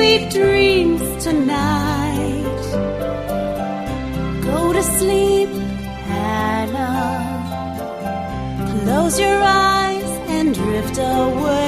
sweet dreams tonight. Go to sleep, Hannah. Close your eyes and drift away.